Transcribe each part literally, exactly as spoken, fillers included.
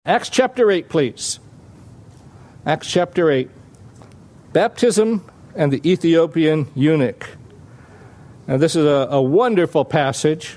Acts chapter eight, please. Acts chapter eight. Baptism and the Ethiopian eunuch. Now, this is a, a wonderful passage,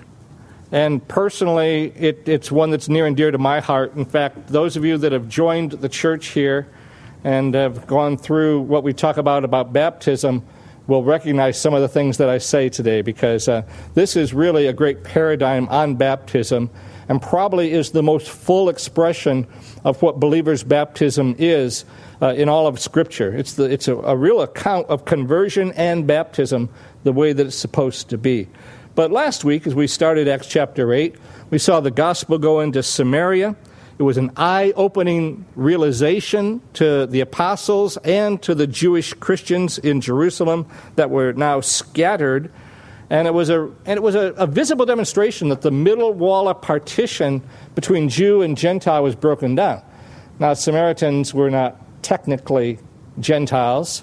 and personally, it, it's one that's near and dear to my heart. In fact, those of you that have joined the church here and have gone through what we talk about about baptism will recognize some of the things that I say today, because uh, this is really a great paradigm on baptism, and probably is the most full expression of what believers' baptism is uh, in all of Scripture. It's the it's a, a real account of conversion and baptism the way that it's supposed to be. But last week, as we started Acts chapter eight, we saw the gospel go into Samaria. It was an eye-opening realization to the apostles and to the Jewish Christians in Jerusalem that were now scattered. And it was a and it was a, a visible demonstration that the middle wall of partition between Jew and Gentile was broken down. Now, Samaritans were not technically Gentiles,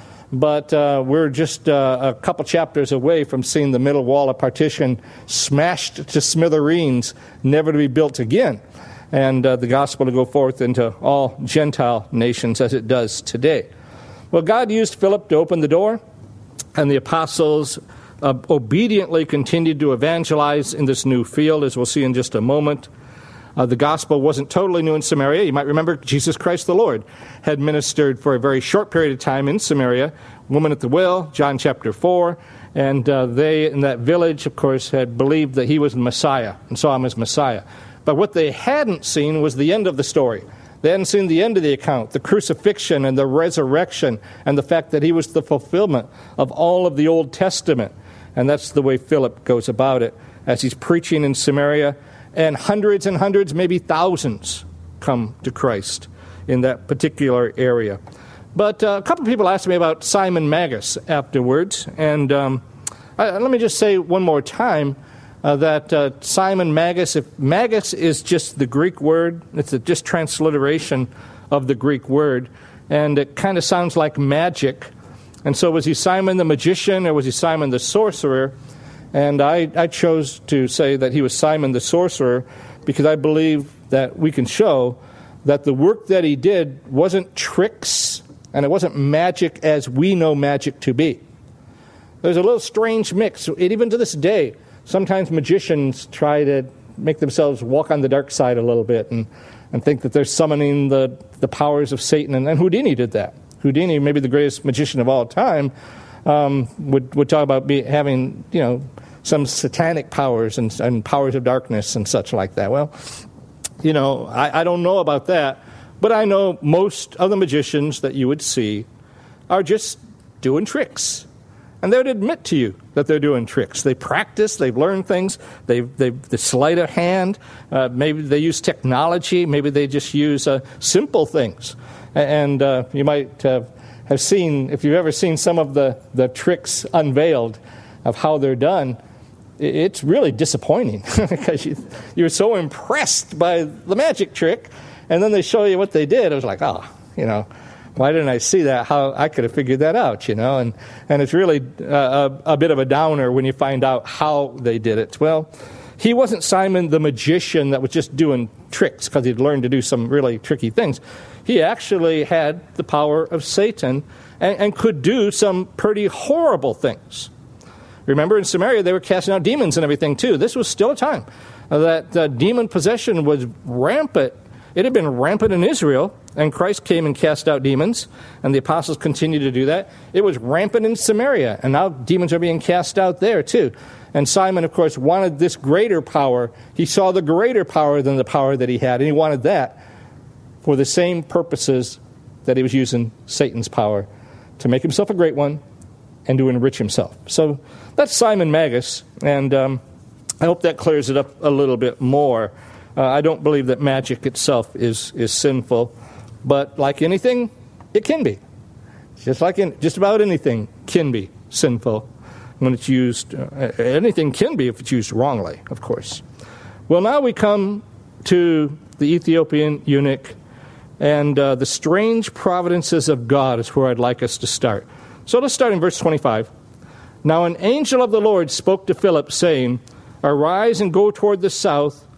but uh, we're just uh, a couple chapters away from seeing the middle wall of partition smashed to smithereens, never to be built again, and uh, the gospel to go forth into all Gentile nations as it does today. Well, God used Philip to open the door, and the apostles Uh, obediently continued to evangelize in this new field, as we'll see in just a moment. Uh, the gospel wasn't totally new in Samaria. You might remember Jesus Christ the Lord had ministered for a very short period of time in Samaria. Woman at the well, John chapter four, and uh, they in that village, of course, had believed that he was Messiah and saw him as Messiah. But what they hadn't seen was the end of the story. They hadn't seen the end of the account, the crucifixion and the resurrection, and the fact that he was the fulfillment of all of the Old Testament. And that's the way Philip goes about it as he's preaching in Samaria, and hundreds and hundreds, maybe thousands, come to Christ in that particular area. But uh, a couple of people asked me about Simon Magus afterwards, and um, I, let me just say one more time uh, that uh, Simon Magus, if Magus is just the Greek word, it's a just transliteration of the Greek word, and it kind of sounds like magic. And so was he Simon the magician, or was he Simon the sorcerer? And I, I chose to say that he was Simon the sorcerer, because I believe that we can show that the work that he did wasn't tricks, and it wasn't magic as we know magic to be. There's a little strange mix. Even to this day, sometimes magicians try to make themselves walk on the dark side a little bit and, and think that they're summoning the, the powers of Satan, and, and Houdini did that. Houdini, maybe the greatest magician of all time, um, would would talk about be, having, you know, some satanic powers and, and powers of darkness and such like that. Well, you know, I, I don't know about that, but I know most of the magicians that you would see are just doing tricks. And they would admit to you that they're doing tricks. They practice, they've learned things, they've, they've the sleight of hand, uh, maybe they use technology, maybe they just use uh, simple things. And uh, you might uh, have seen, if you've ever seen some of the, the tricks unveiled of how they're done, it's really disappointing because you, you're so impressed by the magic trick, and then they show you what they did. It was like, oh, you know, why didn't I see that? How I could have figured that out, you know? And, and it's really a, a, a bit of a downer when you find out how they did it. Well, he wasn't Simon the magician that was just doing tricks because he'd learned to do some really tricky things. He actually had the power of Satan and, and could do some pretty horrible things. Remember, in Samaria, they were casting out demons and everything, too. This was still a time that uh, demon possession was rampant. It had been rampant in Israel, and Christ came and cast out demons, and the apostles continued to do that. It was rampant in Samaria, and now demons are being cast out there, too. And Simon, of course, wanted this greater power. He saw the greater power than the power that he had, and he wanted that for the same purposes that he was using Satan's power, to make himself a great one and to enrich himself. So that's Simon Magus, and um, I hope that clears it up a little bit more. Uh, I don't believe that magic itself is, is sinful, but like anything, it can be. Just like in, just about anything can be sinful when it's used. Uh, anything can be if it's used wrongly, of course. Well, now we come to the Ethiopian eunuch, and uh, the strange providences of God is where I'd like us to start. So let's start in verse twenty-five. Now an angel of the Lord spoke to Philip, saying, Arise and go toward the south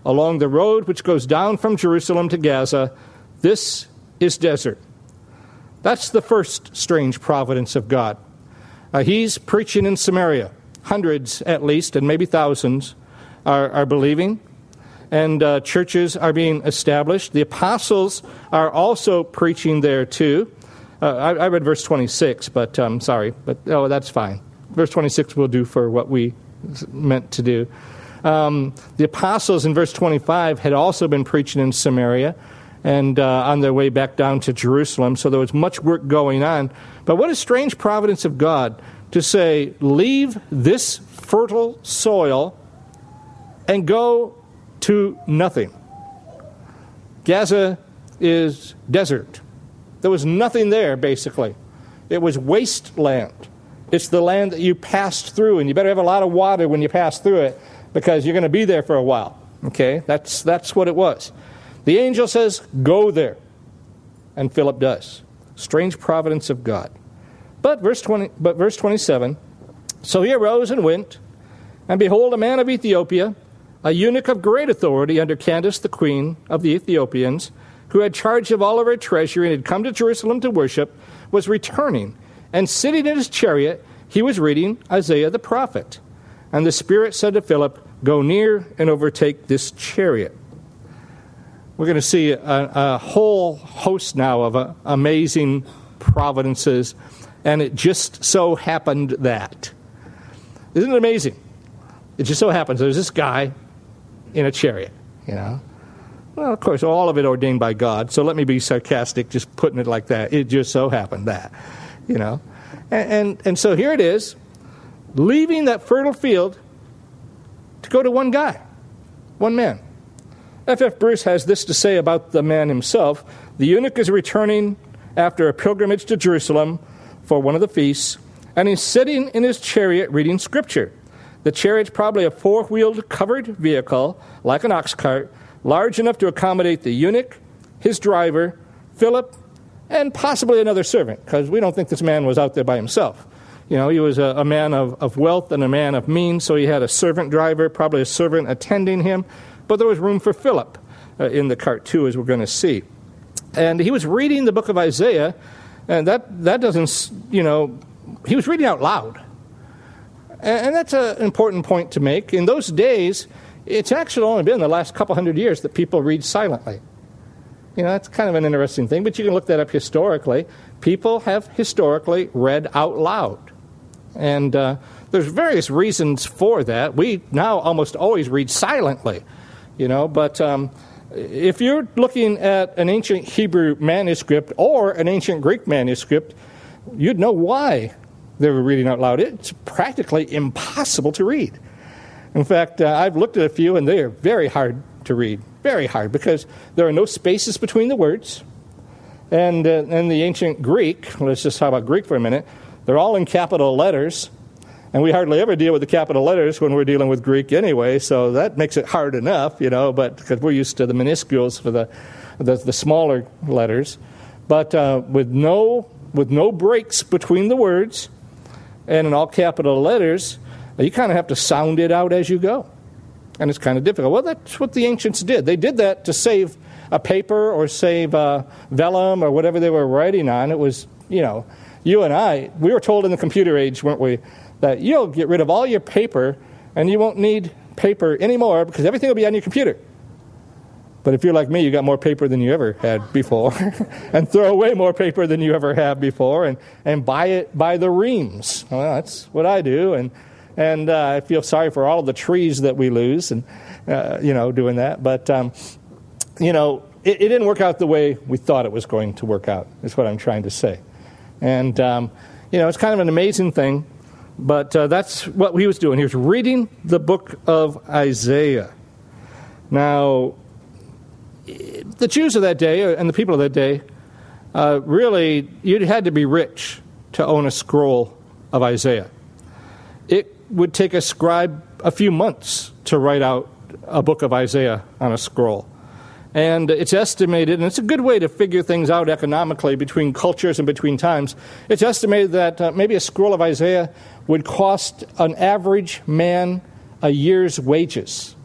along the road which goes down from Jerusalem to Gaza. This is desert. That's the first strange providence of God. Uh, he's preaching in Samaria. Hundreds, at least, and maybe thousands, are, are believing. And uh, churches are being established. The apostles are also preaching there, too. Uh, I, I read verse twenty-six, but um, sorry. But, oh, that's fine. Verse twenty-six will do for what we meant to do. Um, the apostles in verse twenty-five had also been preaching in Samaria and uh, on their way back down to Jerusalem, so there was much work going on. But what a strange providence of God to say, leave this fertile soil and go to nothing. Gaza is desert. There was nothing there, basically. It was wasteland. It's the land that you passed through, and you better have a lot of water when you pass through it because you're going to be there for a while. Okay? That's that's what it was. The angel says, go there. And Philip does. Strange providence of God. But verse twenty, but verse twenty-seven, so he arose and went, and behold, a man of Ethiopia, a eunuch of great authority under Candace, the queen of the Ethiopians, who had charge of all of her treasury and had come to Jerusalem to worship, was returning, and sitting in his chariot, he was reading Isaiah the prophet. And the Spirit said to Philip, go near and overtake this chariot. We're going to see a, a whole host now of uh, amazing providences, and it just so happened that. Isn't it amazing? It just so happens there's this guy in a chariot, you know. Well, of course, all of it ordained by God, so let me be sarcastic just putting it like that. It just so happened that, you know. And, and, and so here it is, leaving that fertile field to go to one guy, one man. F F Bruce has this to say about the man himself. The eunuch is returning after a pilgrimage to Jerusalem for one of the feasts, and he's sitting in his chariot reading Scripture. The chariot's probably a four-wheeled covered vehicle, like an ox cart, large enough to accommodate the eunuch, his driver, Philip, and possibly another servant, because we don't think this man was out there by himself. You know, he was a, a man of, of wealth and a man of means, so he had a servant driver, probably a servant attending him. But there was room for Philip uh, in the cart, too, as we're going to see. And he was reading the book of Isaiah, and that, that doesn't, you know, he was reading out loud. And, and that's an important point to make. In those days, it's actually only been the last couple hundred years that people read silently. You know, that's kind of an interesting thing, but you can look that up historically. People have historically read out loud. And uh, there's various reasons for that. We now almost always read silently. You know, but um, if you're looking at an ancient Hebrew manuscript or an ancient Greek manuscript, you'd know why they were reading out loud. It's practically impossible to read. In fact, uh, I've looked at a few, and they are very hard to read, very hard, because there are no spaces between the words. And uh, in the ancient Greek, let's just talk about Greek for a minute, they're all in capital letters. And we hardly ever deal with the capital letters when we're dealing with Greek anyway, so that makes it hard enough, you know, but because we're used to the minuscules for the the, the smaller letters. But uh, with no with no breaks between the words and in all capital letters, you kind of have to sound it out as you go. And it's kind of difficult. Well, that's what the ancients did. They did that to save a paper or save uh, vellum or whatever they were writing on. It was, you know, you and I, we were told in the computer age, weren't we, that you'll get rid of all your paper and you won't need paper anymore because everything will be on your computer. But if you're like me, you got more paper than you ever had before and throw away more paper than you ever have before and, and buy it by the reams. Well, that's what I do. And and uh, I feel sorry for all of the trees that we lose and, uh, you know, doing that. But, um, you know, it, it didn't work out the way we thought it was going to work out, is what I'm trying to say. And, um, you know, it's kind of an amazing thing. But uh, that's what he was doing. He was reading the book of Isaiah. Now, the Jews of that day and the people of that day, uh, really, you had to be rich to own a scroll of Isaiah. It would take a scribe a few months to write out a book of Isaiah on a scroll. And it's estimated, and it's a good way to figure things out economically between cultures and between times, it's estimated that uh, maybe a scroll of Isaiah would cost an average man a year's wages.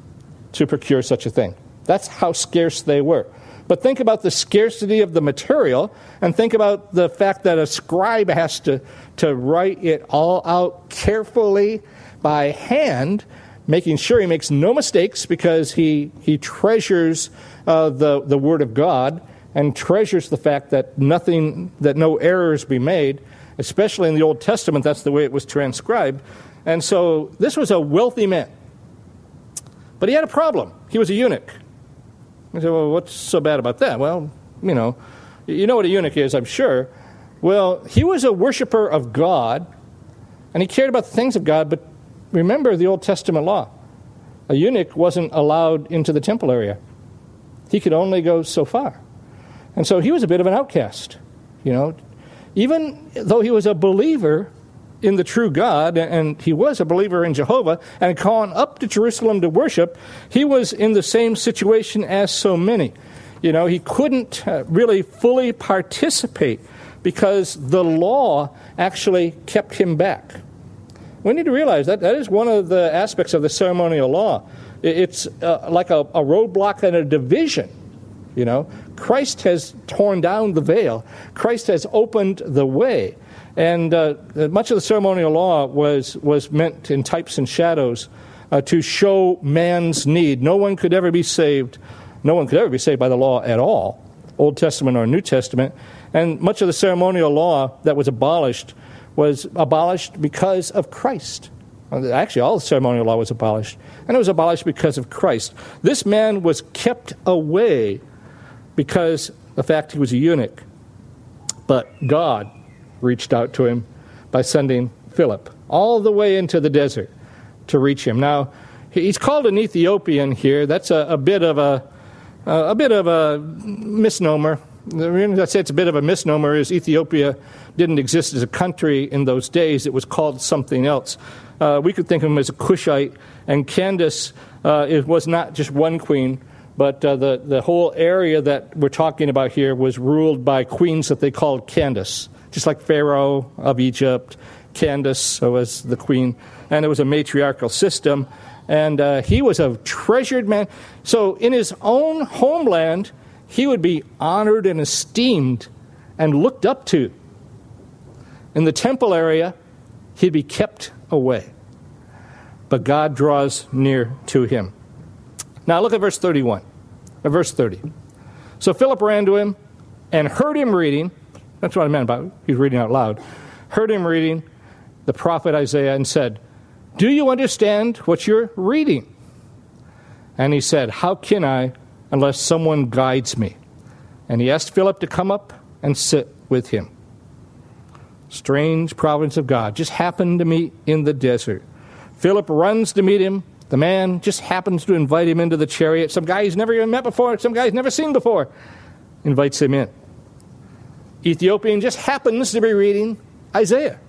to procure such a thing. That's how scarce they were. But think about the scarcity of the material, and think about the fact that a scribe has to, to write it all out carefully by hand, making sure he makes no mistakes because he, he treasures uh, the, the Word of God and treasures the fact that nothing, that no errors be made, especially in the Old Testament. That's the way it was transcribed. And so this was a wealthy man. But he had a problem. He was a eunuch. You say, well, what's so bad about that? Well, you know, you know what a eunuch is, I'm sure. Well, he was a worshiper of God, and he cared about the things of God, but remember the Old Testament law. A eunuch wasn't allowed into the temple area. He could only go so far. And so he was a bit of an outcast, you know. Even though he was a believer in the true God, and he was a believer in Jehovah, and had gone up to Jerusalem to worship, he was in the same situation as so many. You know, he couldn't uh, really fully participate because the law actually kept him back. We need to realize that that is one of the aspects of the ceremonial law. It's uh, like a, a roadblock and a division. You know, Christ has torn down the veil. Christ has opened the way. And uh, much of the ceremonial law was, was meant in types and shadows uh, to show man's need. No one could ever be saved. No one could ever be saved by the law at all, Old Testament or New Testament. And much of the ceremonial law that was abolished was abolished because of Christ. Actually, all the ceremonial law was abolished. And it was abolished because of Christ. This man was kept away because of the fact he was a eunuch. But God reached out to him by sending Philip all the way into the desert to reach him. Now, he's called an Ethiopian here. That's a, a bit of a a bit of a misnomer. The reason I say it's a bit of a misnomer is Ethiopia didn't exist as a country in those days. It was called something else. Uh, we could think of him as a Cushite, and Candace uh, it was not just one queen, but uh, the, the whole area that we're talking about here was ruled by queens that they called Candace. Just like Pharaoh of Egypt, Candace was the queen, and it was a matriarchal system, and uh, he was a treasured man. So in his own homeland, he would be honored and esteemed and looked up to. In the temple area, he'd be kept away. But God draws near to him. Now look at verse thirty-one, or verse thirty. So Philip ran to him and heard him reading. That's what I meant about he's reading out loud. Heard him reading the prophet Isaiah and said, "Do you understand what you're reading?" And he said, "How can I unless someone guides me?" And he asked Philip to come up and sit with him. Strange providence of God. Just happened to meet in the desert. Philip runs to meet him. The man just happens to invite him into the chariot. Some guy he's never even met before, some guy he's never seen before, invites him in. Ethiopian just happens to be reading Isaiah.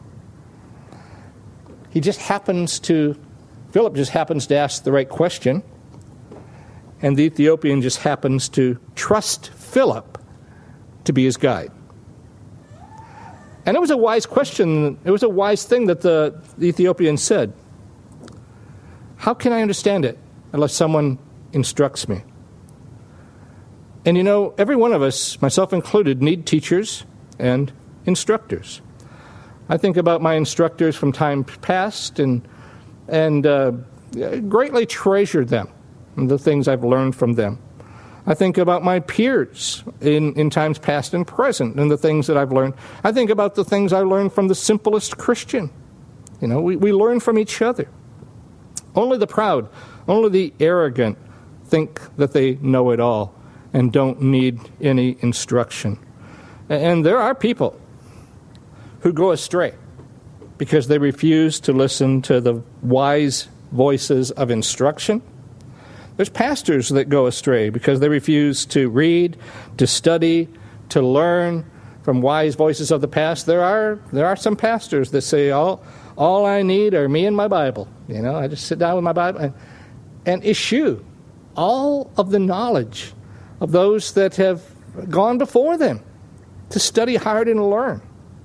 He just happens to, Philip just happens to ask the right question, and the Ethiopian just happens to trust Philip to be his guide. And it was a wise question. It was a wise thing that the, the Ethiopian said. How can I understand it unless someone instructs me? And you know, every one of us, myself included, need teachers and instructors. I think about my instructors from time past and and uh, greatly treasure them and the things I've learned from them. I think about my peers in, in times past and present and the things that I've learned. I think about the things I learned from the simplest Christian. You know, we, we learn from each other. Only the proud, only the arrogant think that they know it all and don't need any instruction. And there are people who go astray because they refuse to listen to the wise voices of instruction. There's pastors that go astray because they refuse to read, to study, to learn from wise voices of the past. There are there are some pastors that say, all, all I need are me and my Bible. You know, I just sit down with my Bible and, and eschew all of the knowledge of those that have gone before them to study hard and learn.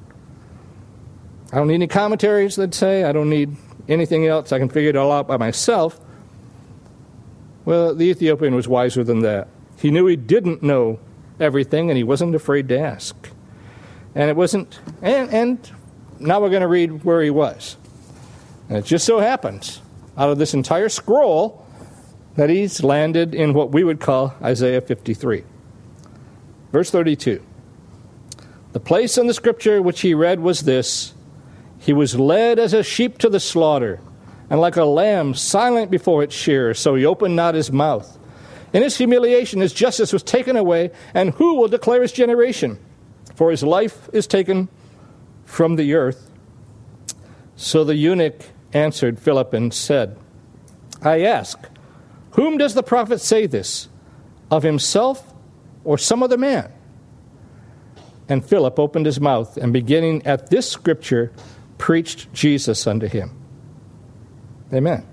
I don't need any commentaries that say, I don't need anything else. I can figure it all out by myself. Well, the Ethiopian was wiser than that. He knew he didn't know everything, and he wasn't afraid to ask. And it wasn't, and, and now we're going to read where he was. And it just so happens, out of this entire scroll, that he's landed in what we would call Isaiah fifty-three. Verse thirty-two. The place in the scripture which he read was this: He was led as a sheep to the slaughter, and like a lamb silent before its shearer, so he opened not his mouth. In his humiliation his justice was taken away, and who will declare his generation? For his life is taken from the earth. So the eunuch answered Philip and said, I ask, whom does the prophet say this? Of himself or some other man? And Philip opened his mouth, and beginning at this scripture, preached Jesus unto him. Amen.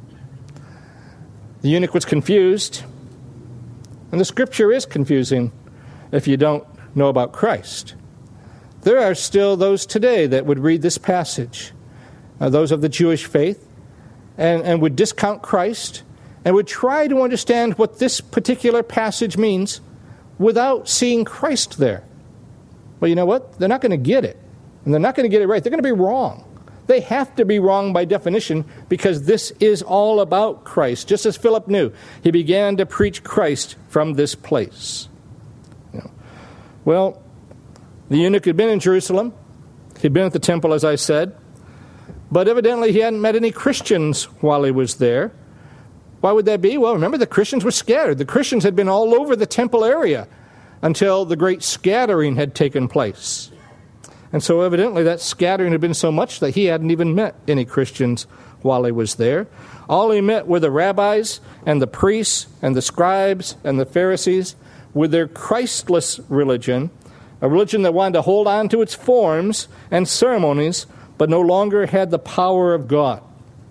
The eunuch was confused, and the scripture is confusing if you don't know about Christ. There are still those today that would read this passage, uh, those of the Jewish faith, and, and would discount Christ, and would try to understand what this particular passage means without seeing Christ there. Well, you know what? They're not going to get it. And they're not going to get it right. They're going to be wrong. They have to be wrong by definition, because this is all about Christ. Just as Philip knew, he began to preach Christ from this place. You know. Well, the eunuch had been in Jerusalem. He'd been at the temple, as I said. But evidently he hadn't met any Christians while he was there. Why would that be? Well, remember, the Christians were scattered. The Christians had been all over the temple area until the great scattering had taken place. And so evidently that scattering had been so much that he hadn't even met any Christians while he was there. All he met were the rabbis and the priests and the scribes and the Pharisees with their Christless religion, a religion that wanted to hold on to its forms and ceremonies, but no longer had the power of God.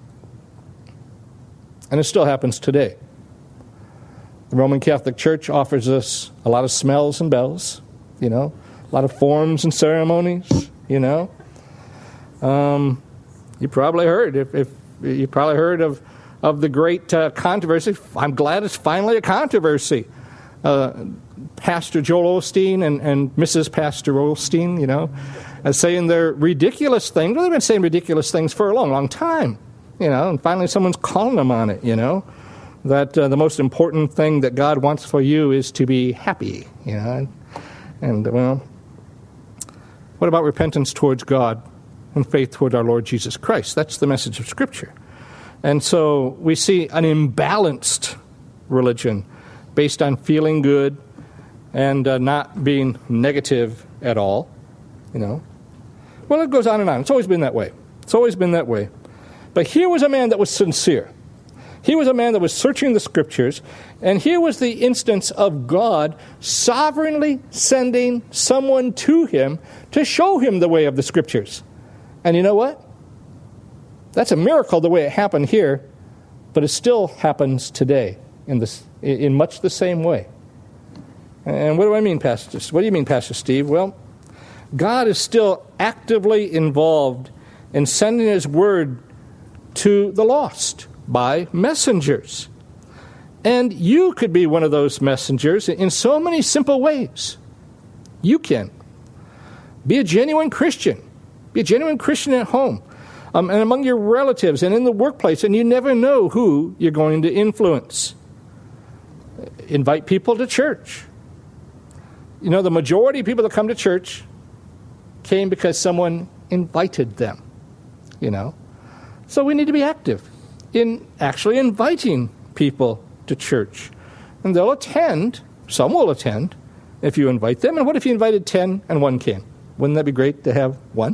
And it still happens today. The Roman Catholic Church offers us a lot of smells and bells, you know, a lot of forms and ceremonies, you know. Um, you probably heard, if, if you probably heard of of the great uh, controversy. I'm glad it's finally a controversy. Uh, Pastor Joel Osteen and, and Missus Pastor Osteen, you know, uh, saying they're ridiculous things. Well, they've been saying ridiculous things for a long, long time, you know, and finally someone's calling them on it, you know, that uh, the most important thing that God wants for you is to be happy, you know. And, and well, what about repentance towards God and faith toward our Lord Jesus Christ? That's the message of Scripture. And so we see an imbalanced religion based on feeling good and uh, not being negative at all, you know. Well, it goes on and on. It's always been that way. It's always been that way. But here was a man that was sincere. He was a man that was searching the Scriptures, and here was the instance of God sovereignly sending someone to him to show him the way of the Scriptures. And you know what? That's a miracle the way it happened here, but it still happens today in this in much the same way. And what do I mean, Pastor? What do you mean, Pastor Steve? Well, God is still actively involved in sending His Word to the lost by messengers. And you could be one of those messengers in so many simple ways. You can. Be a genuine Christian. Be a genuine Christian at home. Um, and among your relatives and in the workplace, and you never know who you're going to influence. Invite people to church. You know, the majority of people that come to church came because someone invited them, you know. So we need to be active in actually inviting people to church. And they'll attend, some will attend, if you invite them. And what if you invited ten and one came? Wouldn't that be great to have one?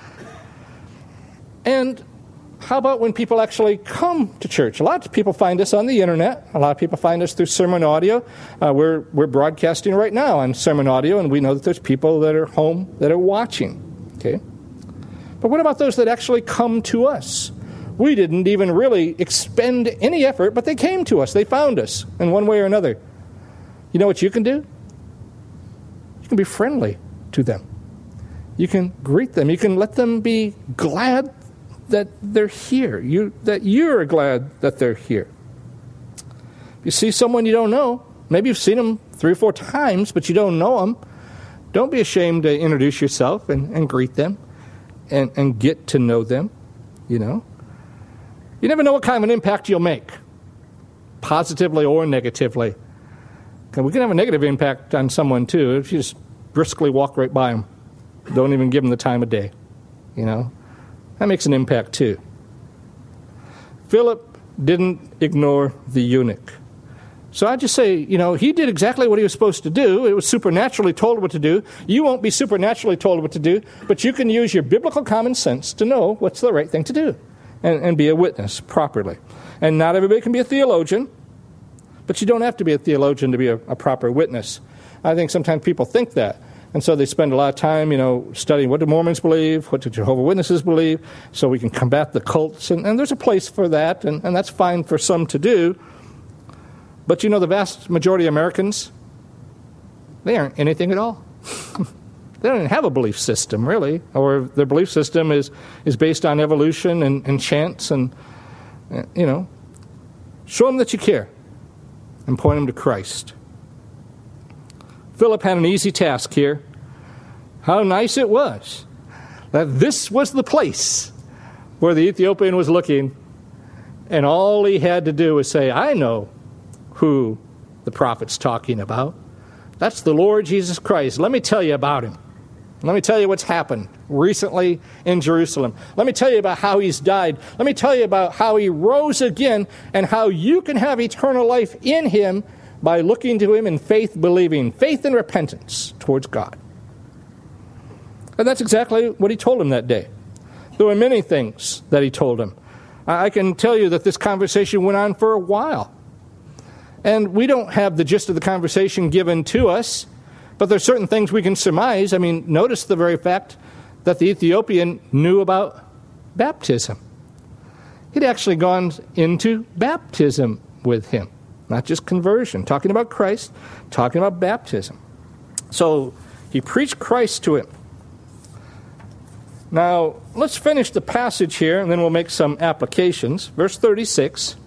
And how about when people actually come to church? A lot of people find us on the internet. A lot of people find us through sermon audio. Uh, we're we're broadcasting right now on sermon audio, and we know that there's people that are home that are watching. Okay, but what about those that actually come to us? We didn't even really expend any effort, but they came to us. They found us in one way or another. You know what you can do? You can be friendly to them. You can greet them. You can let them be glad that they're here, you that you're glad that they're here. you see someone you don't know, maybe you've seen them three or four times, but you don't know them, don't be ashamed to introduce yourself and, and greet them and, and get to know them, you know. You never know what kind of an impact you'll make, positively or negatively. We can have a negative impact on someone, too, if you just briskly walk right by them. Don't even give them the time of day, you know. That makes an impact, too. Philip didn't ignore the eunuch. So I just say, you know, he did exactly what he was supposed to do. It was supernaturally told what to do. You won't be supernaturally told what to do, but you can use your biblical common sense to know what's the right thing to do and, and be a witness properly. And not everybody can be a theologian, but you don't have to be a theologian to be a, a proper witness. I think sometimes people think that. And so they spend a lot of time, you know, studying what do Mormons believe, what do Jehovah's Witnesses believe, so we can combat the cults. And, and there's a place for that, and, and that's fine for some to do. But you know, the vast majority of Americans, they aren't anything at all. They don't even have a belief system, really. Or their belief system is, is based on evolution and, and chance. And, you know, show them that you care and point them to Christ. Philip had an easy task here. How nice it was that this was the place where the Ethiopian was looking, and all he had to do was say, I know who the prophet's talking about. That's the Lord Jesus Christ. Let me tell you about him. Let me tell you what's happened recently in Jerusalem. Let me tell you about how he's died. Let me tell you about how he rose again and how you can have eternal life in him by looking to him in faith, believing, faith and repentance towards God. And that's exactly what he told him that day. There were many things that he told him. I can tell you that this conversation went on for a while. And we don't have the gist of the conversation given to us, but there's certain things we can surmise. I mean, notice the very fact that the Ethiopian knew about baptism. He'd actually gone into baptism with him, not just conversion, talking about Christ, talking about baptism. So he preached Christ to him. Now, let's finish the passage here, and then we'll make some applications. Verse thirty-six.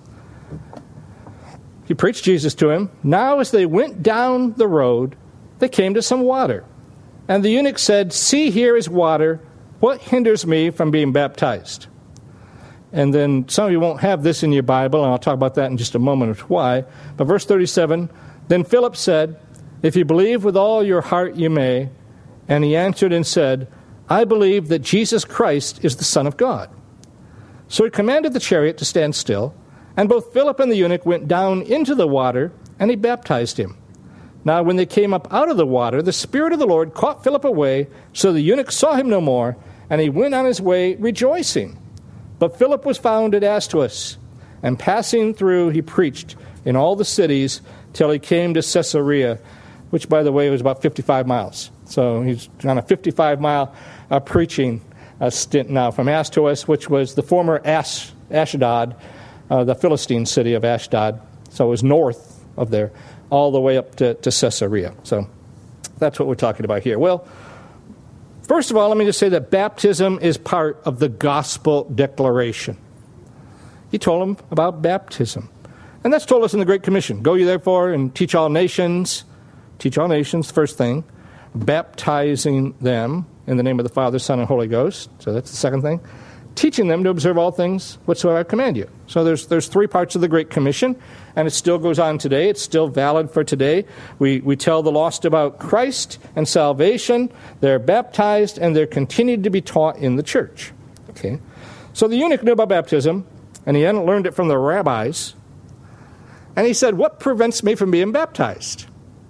He preached Jesus to him. Now as they went down the road, they came to some water. And the eunuch said, see, here is water. What hinders me from being baptized? And then some of you won't have this in your Bible, and I'll talk about that in just a moment of why. But verse thirty-seven, then Philip said, if you believe with all your heart, you may. And he answered and said, I believe that Jesus Christ is the Son of God. So he commanded the chariot to stand still. And both Philip and the eunuch went down into the water, and he baptized him. Now when they came up out of the water, the Spirit of the Lord caught Philip away, so the eunuch saw him no more, and he went on his way rejoicing. But Philip was found at Azotus, and passing through he preached in all the cities till he came to Caesarea, which, by the way, was about fifty-five miles. So he's on a fifty-five mile uh, preaching uh, stint now from Azotus, which was the former Ash- Ashdod, Uh, the Philistine city of Ashdod. So it was north of there, all the way up to, to Caesarea. So that's what we're talking about here. Well, first of all, let me just say that baptism is part of the gospel declaration. He told them about baptism. And that's told us in the Great Commission. Go ye therefore and teach all nations. Teach all nations, first thing. Baptizing them in the name of the Father, Son, and Holy Ghost. So that's the second thing. Teaching them to observe all things whatsoever I command you. So there's there's three parts of the Great Commission, and it still goes on today. It's still valid for today. We we tell the lost about Christ and salvation. They're baptized, and they're continued to be taught in the church. Okay, so the eunuch knew about baptism, and he hadn't learned it from the rabbis. And he said, what prevents me from being baptized?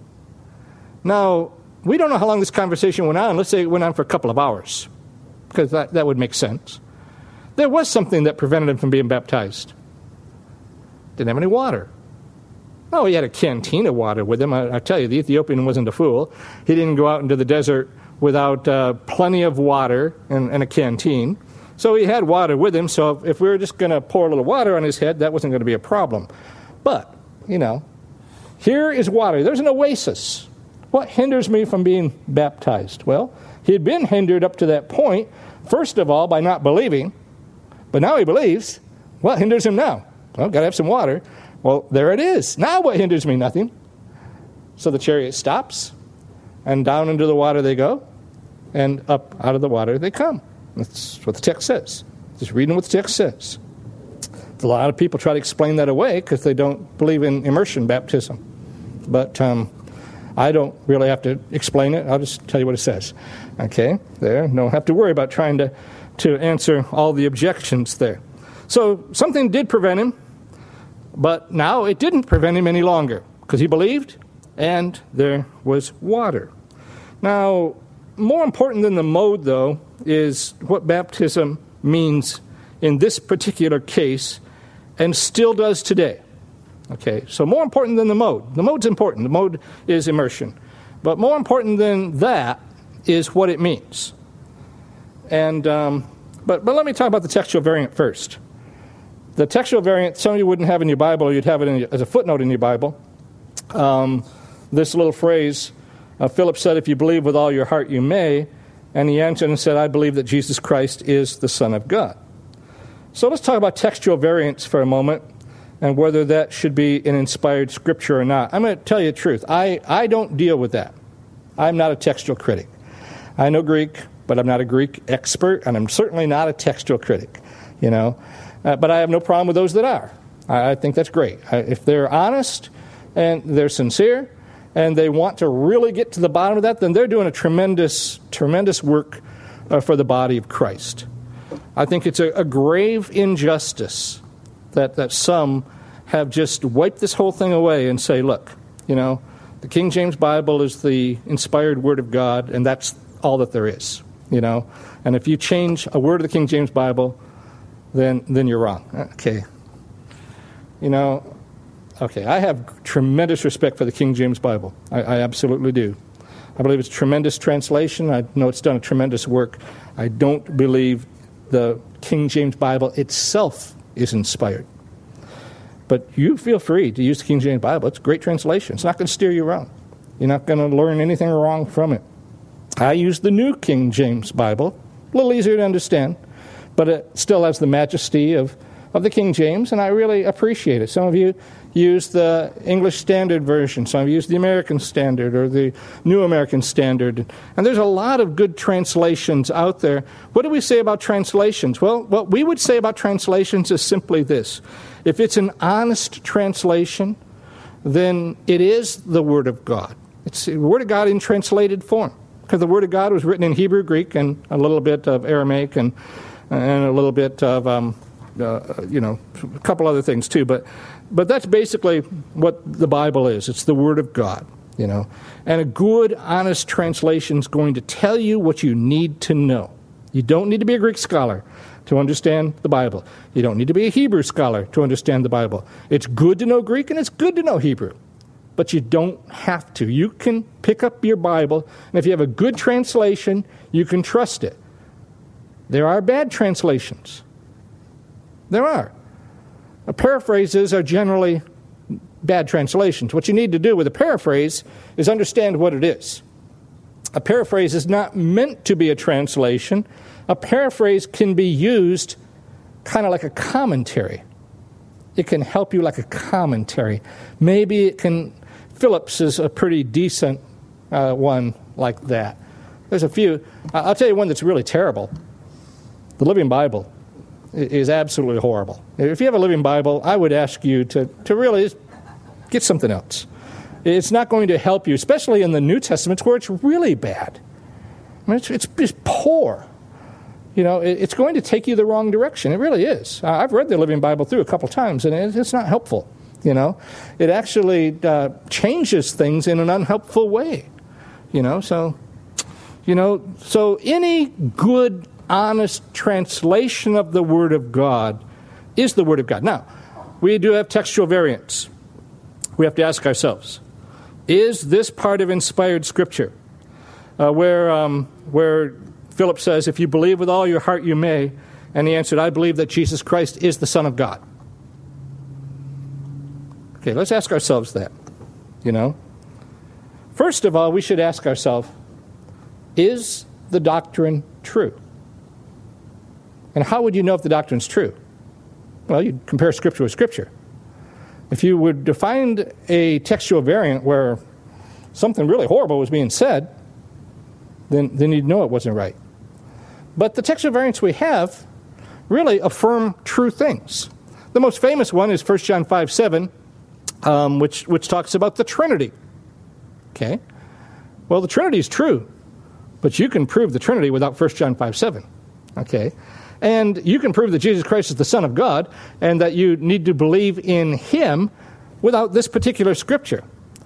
Now, we don't know how long this conversation went on. Let's say it went on for a couple of hours, because that, that would make sense. There was something that prevented him from being baptized. Didn't have any water. No, he had a canteen of water with him. I, I tell you, the Ethiopian wasn't a fool. He didn't go out into the desert without uh, plenty of water and, and a canteen. So he had water with him, so if we were just going to pour a little water on his head, that wasn't going to be a problem. But, you know, here is water. There's an oasis. What hinders me from being baptized? Well, he had been hindered up to that point, first of all, by not believing. But now he believes. What hinders him now? Well, got to have some water. Well, there it is. Now what hinders me? Nothing. So the chariot stops, and down into the water they go, and up out of the water they come. That's what the text says. Just reading what the text says. A lot of people try to explain that away because they don't believe in immersion baptism. But um, I don't really have to explain it. I'll just tell you what it says. Okay, there. Don't have to worry about trying to, to answer all the objections there. So something did prevent him, but now it didn't prevent him any longer because he believed and there was water. Now, more important than the mode, though, is what baptism means in this particular case and still does today. Okay, so more important than the mode. The mode's important. The mode is immersion. But more important than that is what it means. And um, but but let me talk about the textual variant first. The textual variant, some of you wouldn't have in your Bible, or you'd have it in your, as a footnote in your Bible. Um, this little phrase, uh, Philip said, if you believe with all your heart, you may. And he answered and said, I believe that Jesus Christ is the Son of God. So let's talk about textual variants for a moment and whether that should be an inspired scripture or not. I'm going to tell you the truth. I, I don't deal with that. I'm not a textual critic. I know Greek, but I'm not a Greek expert, and I'm certainly not a textual critic, you know. Uh, but I have no problem with those that are. I, I think that's great. I, if they're honest and they're sincere and they want to really get to the bottom of that, then they're doing a tremendous, tremendous work uh, for the body of Christ. I think it's a, a grave injustice that, that some have just wiped this whole thing away and say, look, you know, the King James Bible is the inspired Word of God, and that's all that there is, you know. And if you change a word of the King James Bible, then then you're wrong. Okay. You know, okay, I have tremendous respect for the King James Bible. I, I absolutely do. I believe it's a tremendous translation. I know it's done a tremendous work. I don't believe the King James Bible itself is inspired. But you feel free to use the King James Bible. It's a great translation. It's not going to steer you wrong. You're not going to learn anything wrong from it. I use the New King James Bible. A little easier to understand, but it still has the majesty of, of the King James, and I really appreciate it. Some of you use the English Standard Version. Some of you use the American Standard or the New American Standard. And there's a lot of good translations out there. What do we say about translations? Well, what we would say about translations is simply this. If it's an honest translation, then it is the Word of God. It's the Word of God in translated form. Because the Word of God was written in Hebrew, Greek, and a little bit of Aramaic, and and a little bit of, um, uh, you know, a couple other things too. But but that's basically what the Bible is. It's the Word of God, you know. And a good, honest translation is going to tell you what you need to know. You don't need to be a Greek scholar to understand the Bible. You don't need to be a Hebrew scholar to understand the Bible. It's good to know Greek, and it's good to know Hebrew. But you don't have to. You can pick up your Bible, and if you have a good translation, you can trust it. There are bad translations. There are. Uh, paraphrases are generally bad translations. What you need to do with a paraphrase is understand what it is. A paraphrase is not meant to be a translation. A paraphrase can be used kind of like a commentary. It can help you like a commentary. Maybe it can... Phillips is a pretty decent uh, one like that. There's a few. I'll tell you one that's really terrible. The Living Bible is absolutely horrible. If you have a Living Bible, I would ask you to, to really get something else. It's not going to help you, especially in the New Testament where it's really bad. I mean, it's, it's just poor. You know, it, it's going to take you the wrong direction. It really is. Uh, I've read the Living Bible through a couple times, and it, it's not helpful. You know, it actually uh, changes things in an unhelpful way. You know, so, you know, so any good, honest translation of the Word of God is the Word of God. Now, we do have textual variants. We have to ask ourselves, is this part of inspired Scripture? Uh, where, um, where Philip says, if you believe with all your heart, you may. And he answered, I believe that Jesus Christ is the Son of God. Okay, let's ask ourselves that, you know. First of all, we should ask ourselves, is the doctrine true? And how would you know if the doctrine's true? Well, you compare Scripture with Scripture. If you would find a textual variant where something really horrible was being said, then, then you'd know it wasn't right. But the textual variants we have really affirm true things. The most famous one is First John five seven, um, which, which talks about the Trinity. Okay? Well, the Trinity is true, but you can prove the Trinity without First John five seven. Okay? And you can prove that Jesus Christ is the Son of God and that you need to believe in Him without this particular scripture.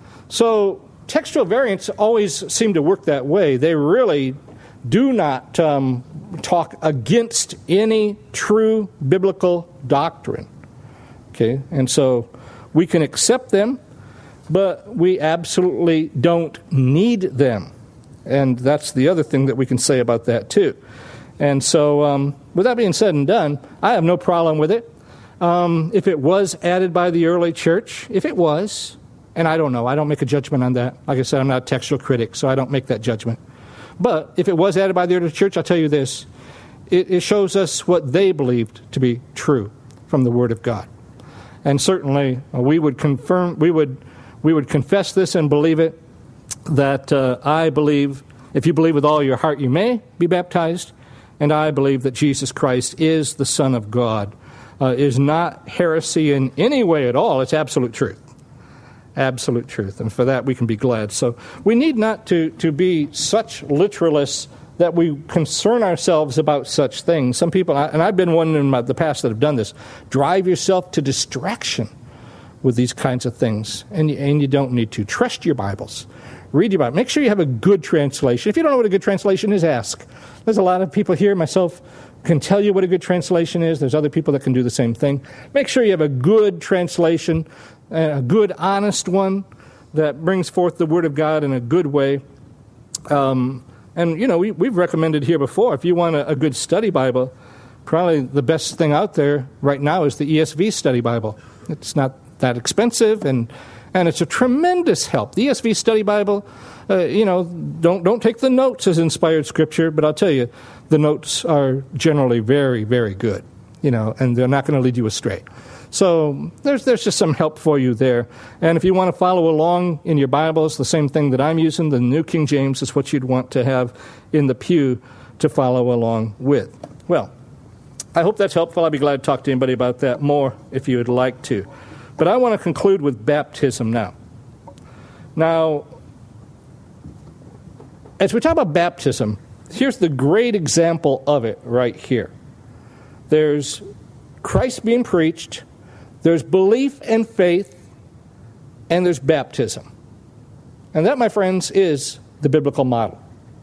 So textual variants always seem to work that way. They really do not um, talk against any true biblical doctrine. Okay? And so we can accept them, but we absolutely don't need them. And that's the other thing that we can say about that too. And so, um, with that being said and done, I have no problem with it. Um, if it was added by the early church, if it was, and I don't know, I don't make a judgment on that. Like I said, I'm not a textual critic, so I don't make that judgment. But if it was added by the early church, I'll tell you this. It, it shows us what they believed to be true from the Word of God. And certainly, uh, we would confirm, we would, we would confess this and believe it, that uh, I believe, if you believe with all your heart, you may be baptized. And I believe that Jesus Christ is the Son of God, uh, is not heresy in any way at all. It's absolute truth. Absolute truth. And for that, we can be glad. So we need not to, to be such literalists that we concern ourselves about such things. Some people, and I've been one in my, the past that have done this, drive yourself to distraction with these kinds of things. And you, and you don't need to. Trust your Bibles. Read your Bible. Make sure you have a good translation. If you don't know what a good translation is, ask. There's a lot of people here, myself, can tell you what a good translation is. There's other people that can do the same thing. Make sure you have a good translation, a good, honest one that brings forth the Word of God in a good way. Um, and, you know, we, we've recommended here before, if you want a, a good study Bible, probably the best thing out there right now is the E S V Study Bible. It's not that expensive, and and it's a tremendous help. The E S V Study Bible, uh, you know, don't don't take the notes as inspired scripture, but I'll tell you, the notes are generally very, very good, you know, and they're not going to lead you astray. So there's there's just some help for you there. And if you want to follow along in your Bibles, the same thing that I'm using, the New King James is what you'd want to have in the pew to follow along with. Well, I hope that's helpful. I'd be glad to talk to anybody about that more if you would like to. But I want to conclude with baptism now. Now, as we talk about baptism, here's the great example of it right here. There's Christ being preached, there's belief and faith, and there's baptism. And that, my friends, is the biblical model.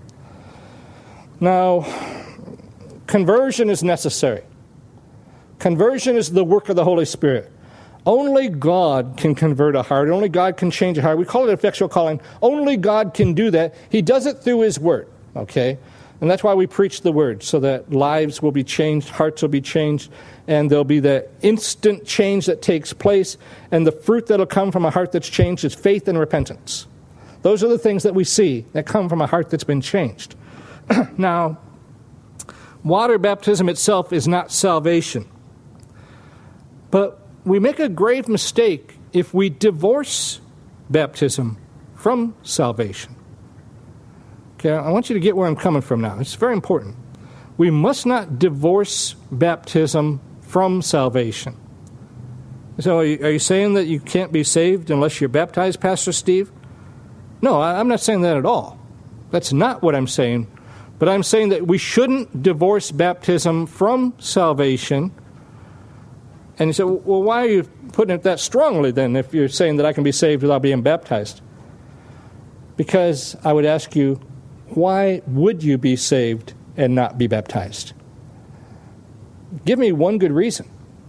Now, conversion is necessary. Conversion is the work of the Holy Spirit. Only God can convert a heart. Only God can change a heart. We call it effectual calling. Only God can do that. He does it through His Word, okay? And that's why we preach the Word, so that lives will be changed, hearts will be changed, and there'll be that instant change that takes place, and the fruit that'll come from a heart that's changed is faith and repentance. Those are the things that we see that come from a heart that's been changed. Now, water baptism itself is not salvation. But we make a grave mistake if we divorce baptism from salvation. Okay, I want you to get where I'm coming from now. It's very important. We must not divorce baptism from salvation. So are you, are you saying that you can't be saved unless you're baptized, Pastor Steve? No, I, I'm not saying that at all. That's not what I'm saying. But I'm saying that we shouldn't divorce baptism from salvation. And you say, well, why are you putting it that strongly then if you're saying that I can be saved without being baptized? Because I would ask you, why would you be saved and not be baptized? Give me one good reason.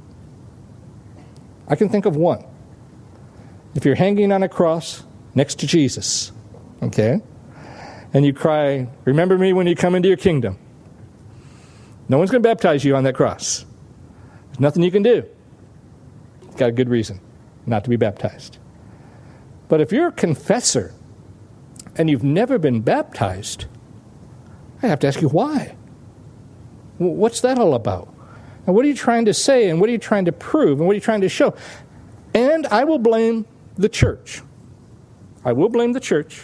I can think of one. If you're hanging on a cross next to Jesus, okay, and you cry, remember me when you come into your kingdom. No one's going to baptize you on that cross. There's nothing you can do. You've got a good reason not to be baptized. But if you're a confessor and you've never been baptized, I have to ask you why. What's that all about? And what are you trying to say? And what are you trying to prove? And what are you trying to show? And I will blame the church. I will blame the church.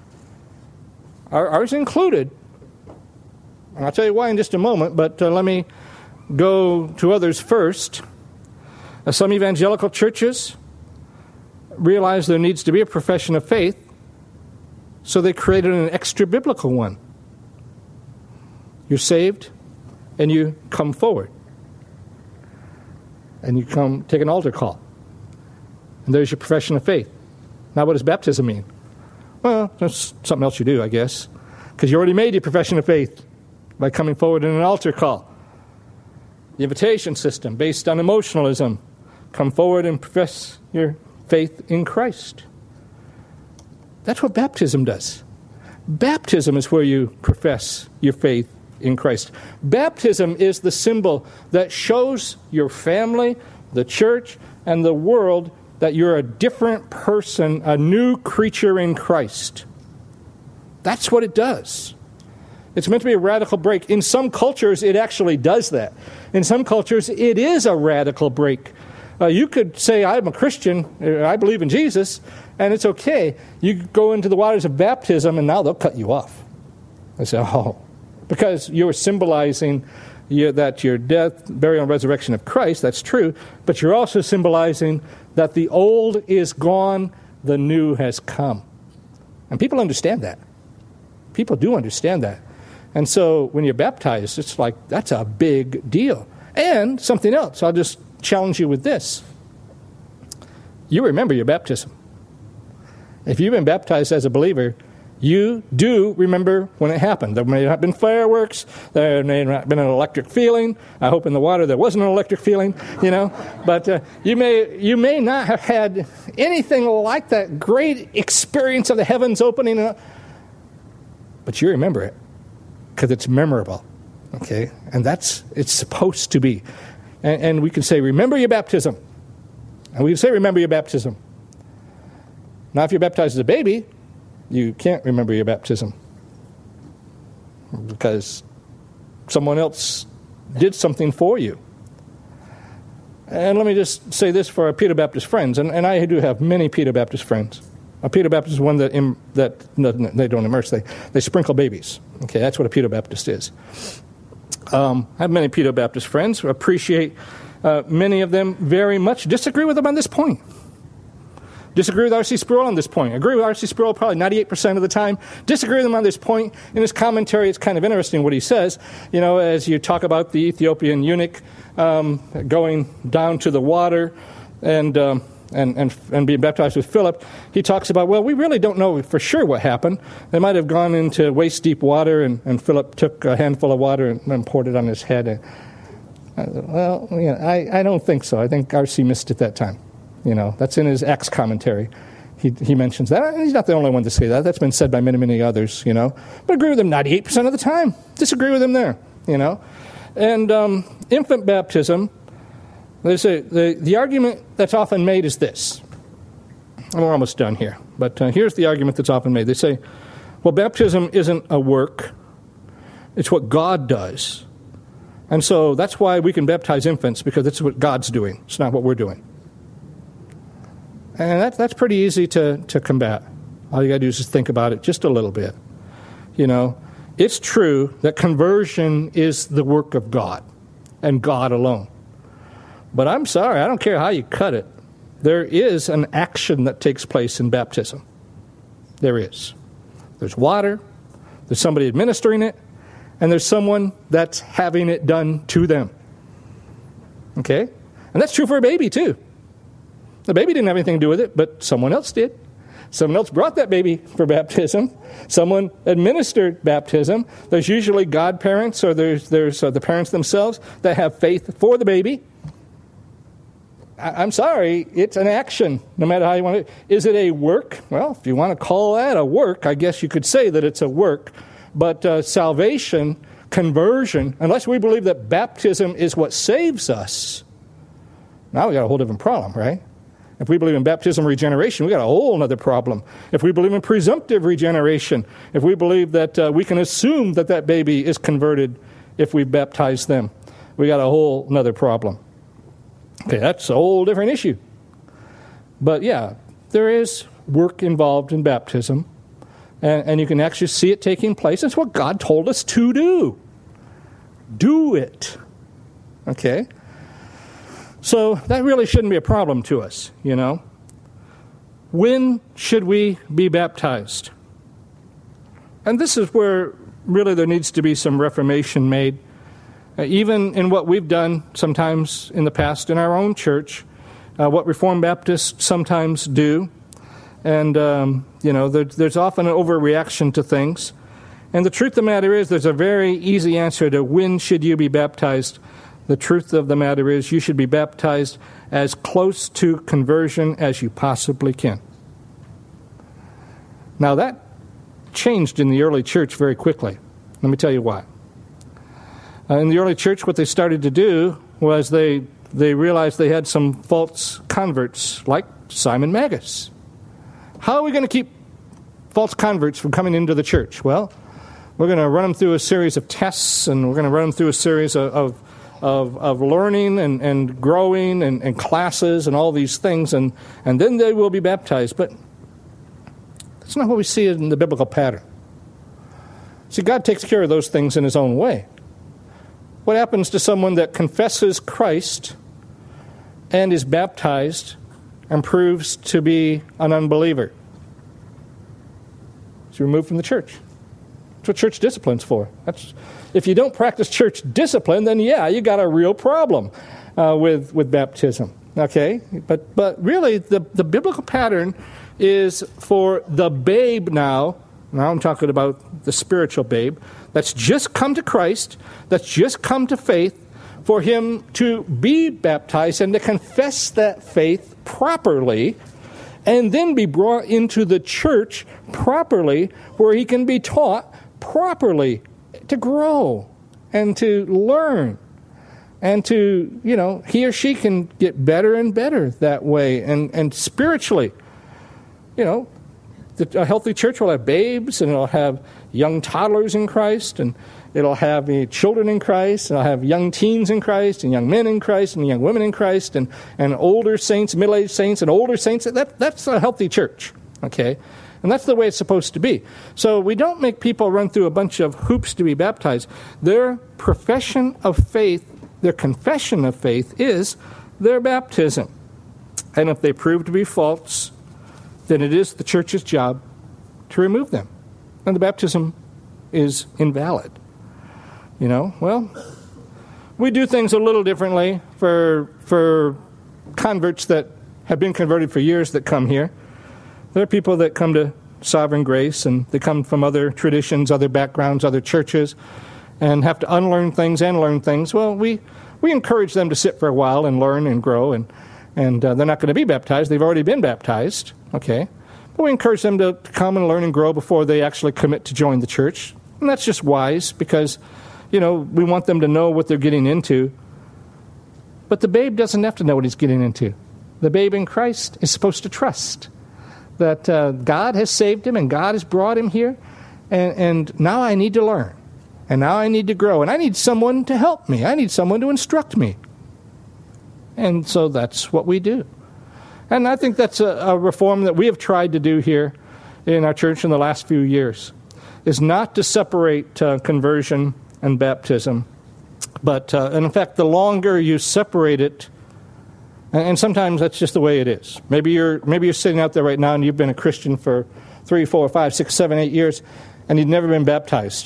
Ours included. And I'll tell you why in just a moment, but uh, let me go to others first. Uh, some evangelical churches realize there needs to be a profession of faith, so they created an extra biblical one. You're saved, and you come forward. And you come take an altar call. And there's your profession of faith. Now, what does baptism mean? Well, that's something else you do, I guess, because you already made your profession of faith by coming forward in an altar call. The invitation system based on emotionalism. Come forward and profess your faith in Christ. That's what baptism does. Baptism is where you profess your faith in Christ. Baptism is the symbol that shows your family, the church, and the world that you're a different person, a new creature in Christ. That's what it does. It's meant to be a radical break. In some cultures, it actually does that. In some cultures, it is a radical break. Uh, you could say, I'm a Christian, I believe in Jesus, and it's okay. You go into the waters of baptism, and now they'll cut you off. They say, oh, because you're symbolizing you, that your death, burial, and resurrection of Christ, that's true, but you're also symbolizing that the old is gone, the new has come. And people understand that. People do understand that. And so when you're baptized, it's like, that's a big deal. And something else, I'll just challenge you with this. You remember your baptism. If you've been baptized as a believer, you do remember when it happened. There may not have been fireworks. There may not have been an electric feeling. I hope in the water there wasn't an electric feeling, you know. But uh, you may you may not have had anything like that great experience of the heavens opening up. But you remember it because it's memorable, okay? And that's, it's supposed to be. And, and we can say, remember your baptism. And we can say, remember your baptism. Now, if you're baptized as a baby, you can't remember your baptism because someone else did something for you. And let me just say this for our Peter Baptist friends, and, and I do have many Peter Baptist friends. A Peter Baptist is one that Im, that no, no, they don't immerse, they, they sprinkle babies. Okay, that's what a Peter Baptist is. Um, I have many Peter Baptist friends who appreciate uh, many of them very much, disagree with them on this point. Disagree with R C Sproul on this point. Agree with R C Sproul probably ninety-eight percent of the time. Disagree with him on this point. In his commentary, it's kind of interesting what he says. You know, as you talk about the Ethiopian eunuch um, going down to the water and, um, and and and being baptized with Philip, he talks about, well, we really don't know for sure what happened. They might have gone into waist-deep water, and, and Philip took a handful of water and, and poured it on his head. And, uh, well, you know, I, I don't think so. I think R C missed it that time. You know, that's in his Acts commentary. He he mentions that. And he's not the only one to say that. That's been said by many, many others, you know. But agree with him ninety-eight percent of the time. Disagree with him there, you know. And um, infant baptism, they say, the, the argument that's often made is this. And we're almost done here. But uh, here's the argument that's often made. They say, well, baptism isn't a work. It's what God does. And so that's why we can baptize infants, because it's what God's doing. It's not what we're doing. And that, that's pretty easy to, to combat. All you got to do is just think about it just a little bit. You know, it's true that conversion is the work of God and God alone. But I'm sorry, I don't care how you cut it. There is an action that takes place in baptism. There is. There's water, there's somebody administering it, and there's someone that's having it done to them. Okay? And that's true for a baby, too. The baby didn't have anything to do with it, but someone else did. Someone else brought that baby for baptism. Someone administered baptism. There's usually godparents, or there's there's uh, the parents themselves that have faith for the baby. I, I'm sorry, it's an action, no matter how you want it. Is it a work? Well, if you want to call that a work, I guess you could say that it's a work. But uh, salvation, conversion, unless we believe that baptism is what saves us, now we got a whole different problem, right? If we believe in baptism regeneration, we got a whole other problem. If we believe in presumptive regeneration, if we believe that uh, we can assume that that baby is converted if we baptize them, we got a whole other problem. Okay, that's a whole different issue. But yeah, there is work involved in baptism, and, and you can actually see it taking place. It's what God told us to do. Do it. Okay? So that really shouldn't be a problem to us, you know. When should we be baptized? And this is where really there needs to be some reformation made. Uh, even in what we've done sometimes in the past in our own church, uh, what Reformed Baptists sometimes do. And, um, you know, there, there's often an overreaction to things. And the truth of the matter is there's a very easy answer to when should you be baptized. The truth of the matter is you should be baptized as close to conversion as you possibly can. Now that changed in the early church very quickly. Let me tell you why. Uh, in the early church, what they started to do was they they realized they had some false converts like Simon Magus. How are we going to keep false converts from coming into the church? Well, we're going to run them through a series of tests, and we're going to run them through a series of of, of, of learning and, and growing and, and classes and all these things, and, and then they will be baptized. But that's not what we see in the biblical pattern. See, God takes care of those things in his own way. What happens to someone that confesses Christ and is baptized and proves to be an unbeliever? He's removed from the church. That's what church discipline's for. That's, if you don't practice church discipline, then yeah, you got a real problem uh, with with baptism. Okay, but but really, the the biblical pattern is for the babe now. Now I'm talking about the spiritual babe that's just come to Christ, that's just come to faith, for him to be baptized and to confess that faith properly, and then be brought into the church properly, where he can be taught properly to grow and to learn, and to, you know, he or she can get better and better that way, and, and spiritually, you know, a healthy church will have babes, and it'll have young toddlers in Christ, and it'll have uh, children in Christ, and it'll have young teens in Christ, and young men in Christ, and young women in Christ, and, and older saints, middle-aged saints, and older saints. That, that's a healthy church, okay? And that's the way it's supposed to be. So we don't make people run through a bunch of hoops to be baptized. Their profession of faith, their confession of faith is their baptism. And if they prove to be false, then it is the church's job to remove them. And the baptism is invalid. You know, well, we do things a little differently for for converts that have been converted for years that come here. There are people that come to Sovereign Grace, and they come from other traditions, other backgrounds, other churches, and have to unlearn things and learn things. Well, we, we encourage them to sit for a while and learn and grow, and, and uh, they're not going to be baptized. They've already been baptized. Okay, but we encourage them to come and learn and grow before they actually commit to join the church. And that's just wise because, you know, we want them to know what they're getting into. But the babe doesn't have to know what he's getting into. The babe in Christ is supposed to trust that uh, God has saved him and God has brought him here. And, and now I need to learn. And now I need to grow. And I need someone to help me. I need someone to instruct me. And so that's what we do. And I think that's a, a reform that we have tried to do here in our church in the last few years, is not to separate uh, conversion and baptism. But, uh, and in fact, the longer you separate it, and, and sometimes that's just the way it is. Maybe you're maybe you're sitting out there right now and you've been a Christian for three, four, five, six, seven, eight years, and you've never been baptized.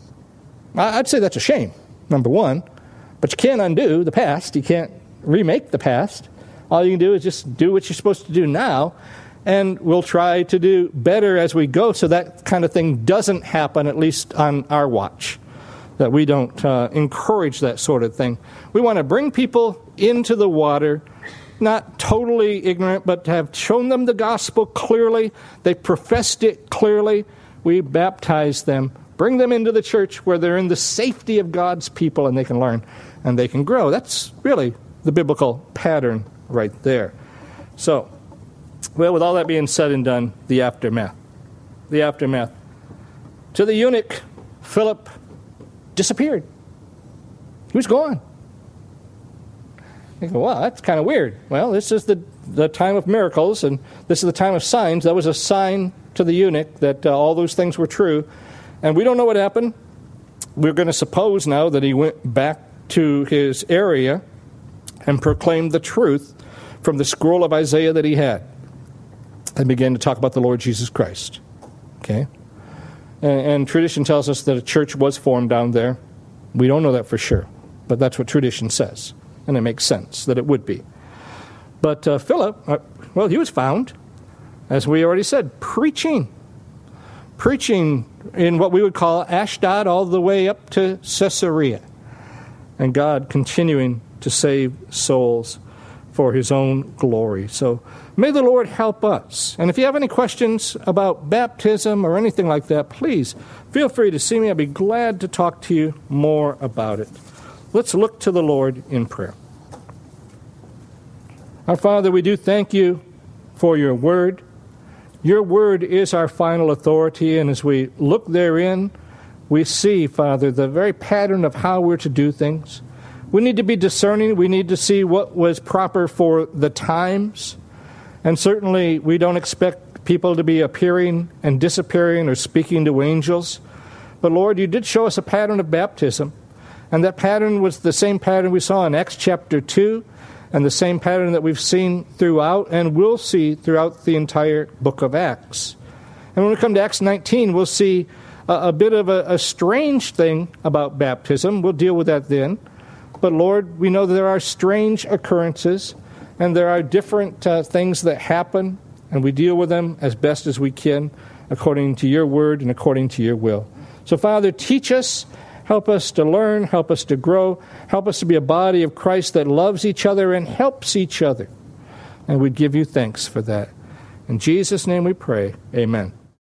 I, I'd say that's a shame, number one. But you can't undo the past. You can't remake the past. All you can do is just do what you're supposed to do now, and we'll try to do better as we go so that kind of thing doesn't happen, at least on our watch, that we don't uh, encourage that sort of thing. We want to bring people into the water, not totally ignorant, but to have shown them the gospel clearly. They professed it clearly. We baptize them, bring them into the church where they're in the safety of God's people and they can learn and they can grow. That's really the biblical pattern right there. So, well, with all that being said and done, the aftermath. The aftermath. To the eunuch, Philip disappeared. He was gone. You go, well, that's kind of weird. Well, this is the the time of miracles, and this is the time of signs. That was a sign to the eunuch that uh, all those things were true. And we don't know what happened. We're going to suppose now that he went back to his area and proclaimed the truth from the scroll of Isaiah that he had, and began to talk about the Lord Jesus Christ. Okay? And, and tradition tells us that a church was formed down there. We don't know that for sure, but that's what tradition says. And it makes sense that it would be. But uh, Philip, uh, well, he was found, as we already said, preaching. Preaching in what we would call Ashdod all the way up to Caesarea. And God continuing to save souls for his own glory. So may the Lord help us. And if you have any questions about baptism or anything like that, please feel free to see me. I'd be glad to talk to you more about it. Let's look to the Lord in prayer. Our Father, we do thank you for your word. Your word is our final authority, and as we look therein, we see, Father, the very pattern of how we're to do things. We need to be discerning. We need to see what was proper for the times. And certainly we don't expect people to be appearing and disappearing or speaking to angels. But Lord, you did show us a pattern of baptism. And that pattern was the same pattern we saw in Acts chapter two, and the same pattern that we've seen throughout and will see throughout the entire book of Acts. And when we come to Acts nineteen, we'll see a, a bit of a, a strange thing about baptism. We'll deal with that then. But Lord, we know that there are strange occurrences, and there are different uh, things that happen, and we deal with them as best as we can, according to your word and according to your will. So Father, teach us, help us to learn, help us to grow, help us to be a body of Christ that loves each other and helps each other. And we give you thanks for that. In Jesus' name we pray, amen.